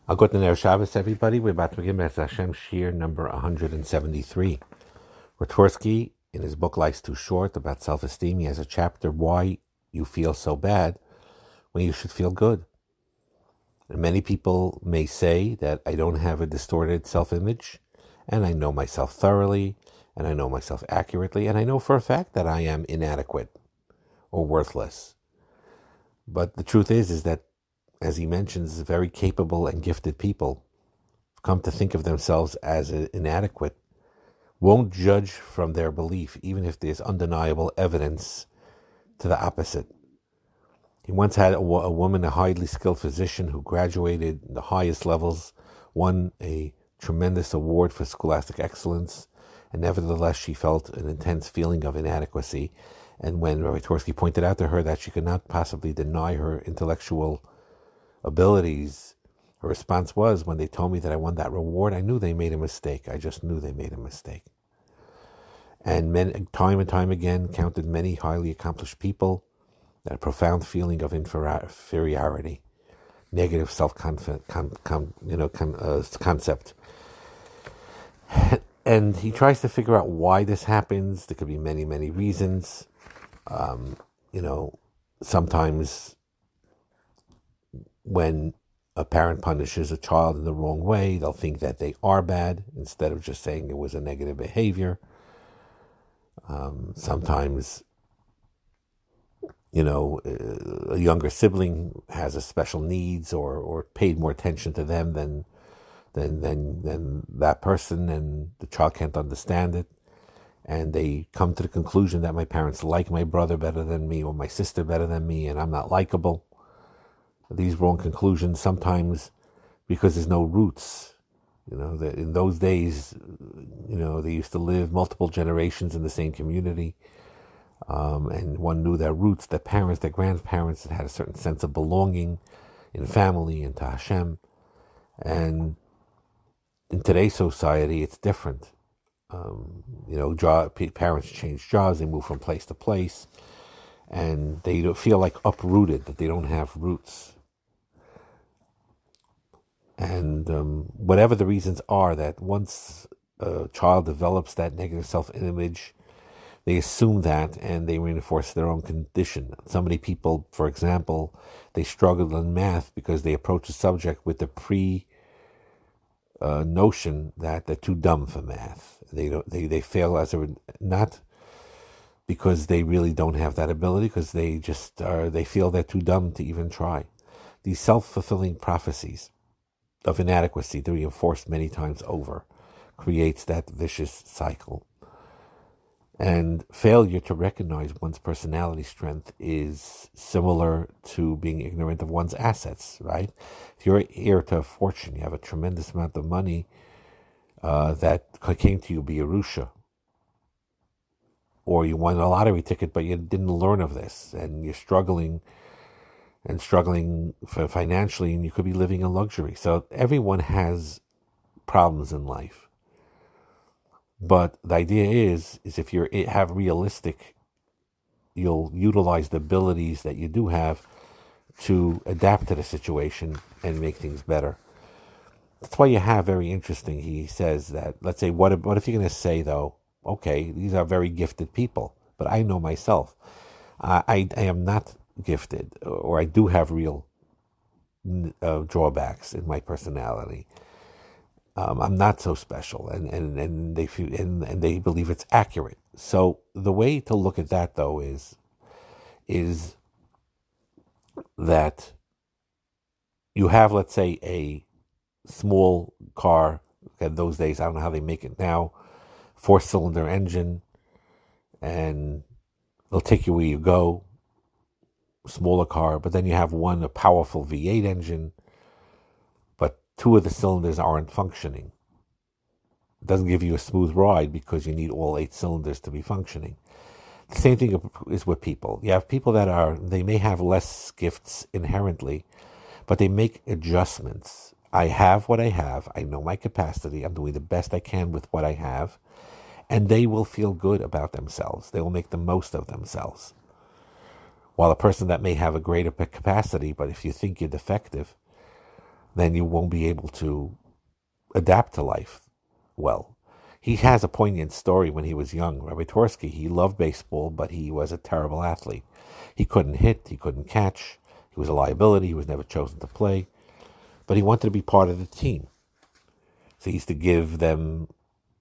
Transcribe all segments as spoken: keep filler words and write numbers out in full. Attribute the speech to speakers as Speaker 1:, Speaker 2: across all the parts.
Speaker 1: A good Ner Shabbos, everybody. We're about to begin Bez Hashem Shir number one hundred seventy-three. Rotwersky, in his book Life's Too Short about self-esteem, he has a chapter, Why You Feel So Bad When You Should Feel Good. And many people may say that I don't have a distorted self-image, and I know myself thoroughly, and I know myself accurately, and I know for a fact that I am inadequate or worthless. But the truth is, is that, as he mentions, very capable and gifted people come to think of themselves as inadequate, won't judge from their belief, even if there's undeniable evidence to the opposite. He once had a, a woman, a highly skilled physician who graduated in the highest levels, won a tremendous award for scholastic excellence, and nevertheless she felt an intense feeling of inadequacy. And when Rabbi Twersky pointed out to her that she could not possibly deny her intellectual abilities, her response was, when they told me that I won that reward, I knew they made a mistake. I just knew they made a mistake. And men, time and time again, counted many highly accomplished people that a profound feeling of inferiority, negative self-concept, con, con, you know, con, uh, concept. And he tries to figure out why this happens. There could be many, many reasons. Um, you know, sometimes when a parent punishes a child in the wrong way, they'll think that they are bad instead of just saying it was a negative behavior. Um, sometimes, you know, a younger sibling has a special needs or, or paid more attention to them than, than, than, than that person, and the child can't understand it. And they come to the conclusion that my parents like my brother better than me or my sister better than me, and I'm not likable. These wrong conclusions sometimes because there's no roots. You know, that in those days, you know, they used to live multiple generations in the same community. Um, and one knew their roots, their parents, their grandparents, that had a certain sense of belonging in family and to Hashem. And in today's society, it's different. Um, you know, job, parents change jobs, they move from place to place, and they don't feel like uprooted, that they don't have roots. And um, whatever the reasons are, that once a child develops that negative self-image, they assume that and they reinforce their own condition. So many people, for example, they struggle in math because they approach the subject with the pre uh, notion that they're too dumb for math. They don't. They, they fail as a not because they really don't have that ability, because they just are. They feel they're too dumb to even try. These self-fulfilling prophecies of inadequacy, to reinforced many times over, creates that vicious cycle. And failure to recognize one's personality strength is similar to being ignorant of one's assets, right? If you're heir to a fortune, you have a tremendous amount of money uh, that came to you via Yerusha, or you won a lottery ticket, but you didn't learn of this, and you're struggling and struggling for financially, and you could be living in luxury. So everyone has problems in life. But the idea is, is if you have realistic, you'll utilize the abilities that you do have to adapt to the situation and make things better. That's why you have, very interesting, he says that, let's say, what if, what if you're going to say, though, okay, these are very gifted people, but I know myself. I, I, I am not gifted, or I do have real uh, drawbacks in my personality. Um, I'm not so special, and, and, and they feel, and, and they believe it's accurate. So the way to look at that, though, is is that you have, let's say, a small car. In those days, I don't know how they make it now, four-cylinder engine, and it'll take you where you go. Smaller car, but then you have one, a powerful V eight engine, but two of the cylinders aren't functioning. It doesn't give you a smooth ride because you need all eight cylinders to be functioning. The same thing is with people. You have people that are, they may have less gifts inherently, but they make adjustments. I have what I have. I know my capacity. I'm doing the best I can with what I have. And they will feel good about themselves. They will make the most of themselves. While a person that may have a greater capacity, but if you think you're defective, then you won't be able to adapt to life well. He has a poignant story when he was young. Rabbi Twersky, he loved baseball, but he was a terrible athlete. He couldn't hit, he couldn't catch, he was a liability, he was never chosen to play, but he wanted to be part of the team. So he used to give them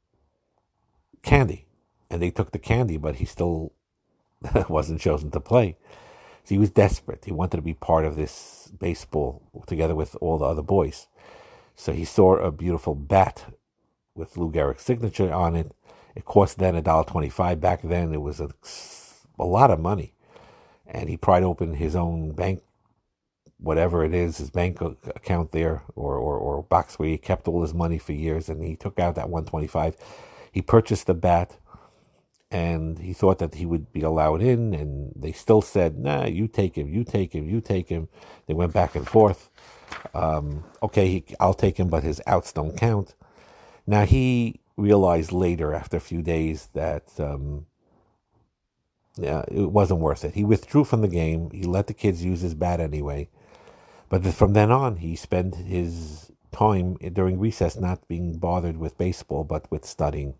Speaker 1: candy, and they took the candy, but he still wasn't chosen to play. So he was desperate. He wanted to be part of this baseball together with all the other boys. So he saw a beautiful bat with Lou Gehrig's signature on it. It cost then a dollar twenty-five. Back then, it was a, a lot of money. And he pried open his own bank, whatever it is, his bank account there, or, or, or box where he kept all his money for years, and he took out that one hundred twenty-five. He purchased the bat, and he thought that he would be allowed in, and they still said, nah, you take him, you take him, you take him. They went back and forth. Um, okay, he, I'll take him, but his outs don't count. Now, he realized later, after a few days, that um, yeah, it wasn't worth it. He withdrew from the game. He let the kids use his bat anyway. But from then on, he spent his time during recess not being bothered with baseball, but with studying.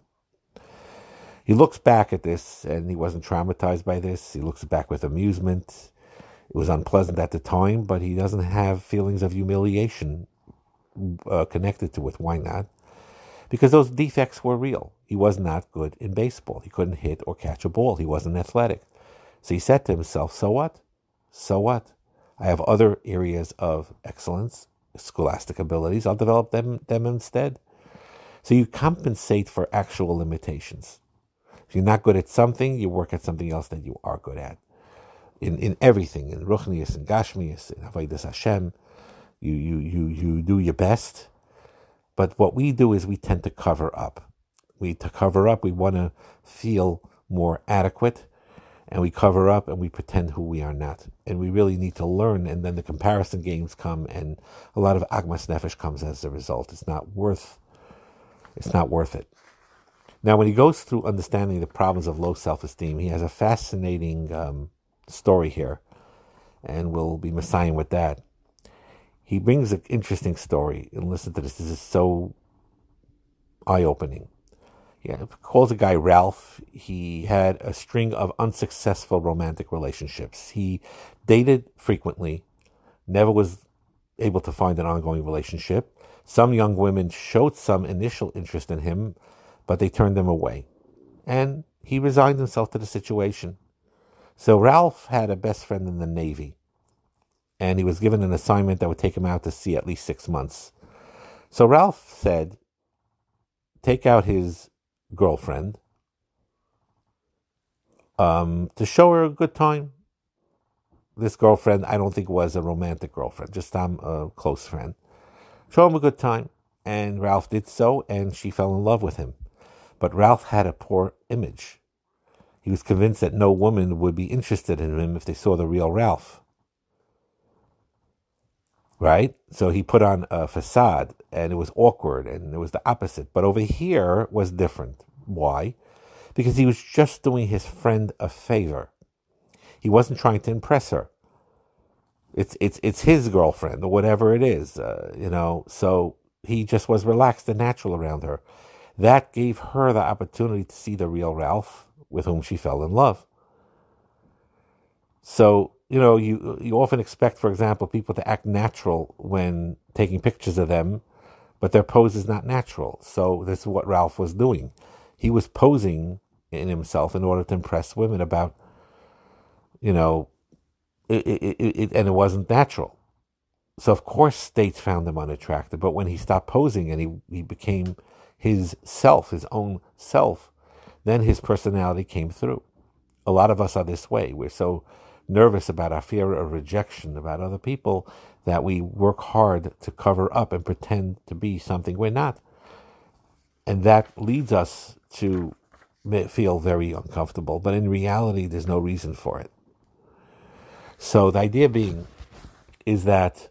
Speaker 1: He looks back at this, and he wasn't traumatized by this. He looks back with amusement. It was unpleasant at the time, but he doesn't have feelings of humiliation uh, connected to it. Why not? Because those defects were real. He was not good in baseball. He couldn't hit or catch a ball. He wasn't athletic. So he said to himself, so what? So what? I have other areas of excellence, scholastic abilities. I'll develop them, them instead. So you compensate for actual limitations. If you're not good at something, you work at something else that you are good at. In in everything, in Ruchnius, in Gashmius, in Avodas Hashem, you, you, you, you do your best. But what we do is we tend to cover up. We to cover up, we want to feel more adequate, and we cover up and we pretend who we are not. And we really need to learn, and then the comparison games come, and a lot of Agmas Nefesh comes as a result. It's not worth, it's not worth it. Now, when he goes through understanding the problems of low self-esteem, he has a fascinating um, story here, and we'll be messiahing with that. He brings an interesting story, and listen to this. This is so eye-opening. He calls a guy Ralph. He had a string of unsuccessful romantic relationships. He dated frequently, never was able to find an ongoing relationship. Some young women showed some initial interest in him, but they turned him away. And he resigned himself to the situation. So Ralph had a best friend in the Navy, and he was given an assignment that would take him out to sea at least six months. So Ralph said, take out his girlfriend um, to show her a good time. This girlfriend, I don't think was a romantic girlfriend, just um, a close friend. Show him a good time. And Ralph did so, and she fell in love with him. But Ralph had a poor image. He was convinced that no woman would be interested in him if they saw the real Ralph. Right? So he put on a facade, and it was awkward, and it was the opposite. But over here was different. Why? Because he was just doing his friend a favor. He wasn't trying to impress her. It's it's it's his girlfriend, or whatever it is, uh, you know. So he just was relaxed and natural around her. That gave her the opportunity to see the real Ralph, with whom she fell in love. So, you know, you you often expect, for example, people to act natural when taking pictures of them, but their pose is not natural. So this is what Ralph was doing. He was posing in himself in order to impress women about, you know, it, it, it, it, and it wasn't natural. So of course states found him unattractive, but when he stopped posing and he, he became his self, his own self, then his personality came through. A lot of us are this way. We're so nervous about our fear of rejection, about other people, that we work hard to cover up and pretend to be something we're not. And that leads us to feel very uncomfortable, but in reality, there's no reason for it. So the idea being is that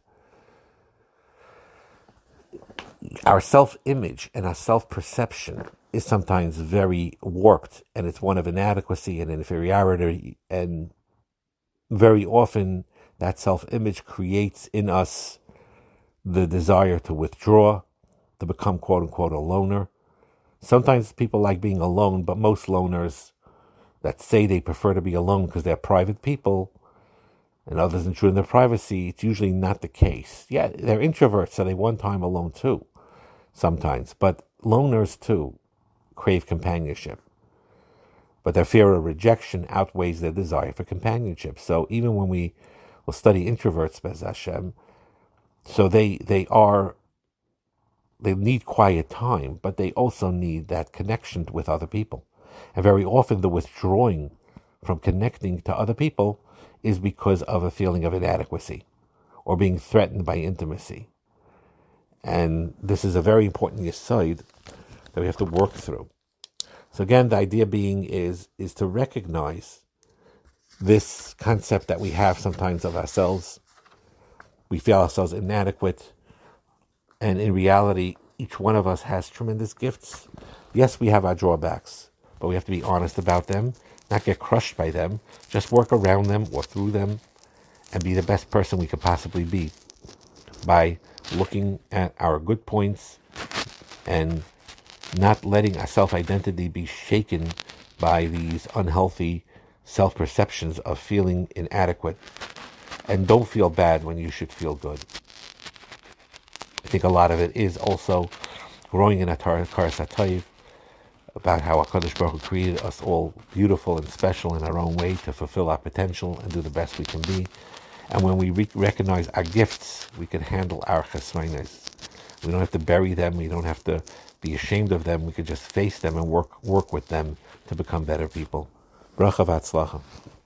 Speaker 1: our self-image and our self-perception is sometimes very warped, and it's one of inadequacy and inferiority, and very often that self-image creates in us the desire to withdraw, to become quote-unquote a loner. Sometimes people like being alone, but most loners that say they prefer to be alone because they're private people and others intrude in their privacy, it's usually not the case. Yeah, they're introverts, so they want time alone too, sometimes. But loners too crave companionship. But their fear of rejection outweighs their desire for companionship. So even when we will study introverts, Bez Hashem, so they they are, they need quiet time, but they also need that connection with other people. And very often the withdrawing from connecting to other people is because of a feeling of inadequacy or being threatened by intimacy. And this is a very important yesod that we have to work through. So again, the idea being is is to recognize this concept that we have sometimes of ourselves. We feel ourselves inadequate, and in reality, each one of us has tremendous gifts. Yes, we have our drawbacks, but we have to be honest about them, not get crushed by them, just work around them or through them, and be the best person we could possibly be by looking at our good points and not letting our self-identity be shaken by these unhealthy self-perceptions of feeling inadequate. And don't feel bad when you should feel good. I think a lot of it is also growing in a Karas HaTov, about how HaKadosh Baruch Hu created us all beautiful and special in our own way to fulfill our potential and do the best we can be. And when we re- recognize our gifts, we can handle our chesronos. We don't have to bury them. We don't have to be ashamed of them. We can just face them and work work with them to become better people. Bracha v'atzlacha.